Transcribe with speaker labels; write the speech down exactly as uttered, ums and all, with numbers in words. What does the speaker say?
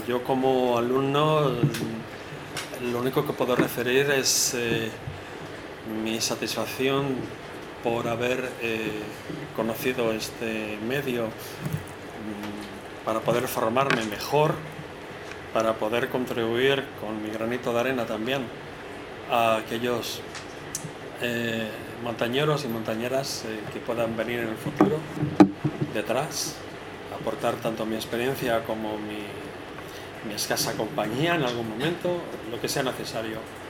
Speaker 1: yo como alumno lo único que puedo referir es eh, mi satisfacción por haber eh, conocido este medio mm, para poder formarme mejor, para poder contribuir con mi granito de arena también a aquellos eh, montañeros y montañeras eh, que puedan venir en el futuro detrás, aportar tanto mi experiencia como mi, mi escasa compañía en algún momento, lo que sea necesario.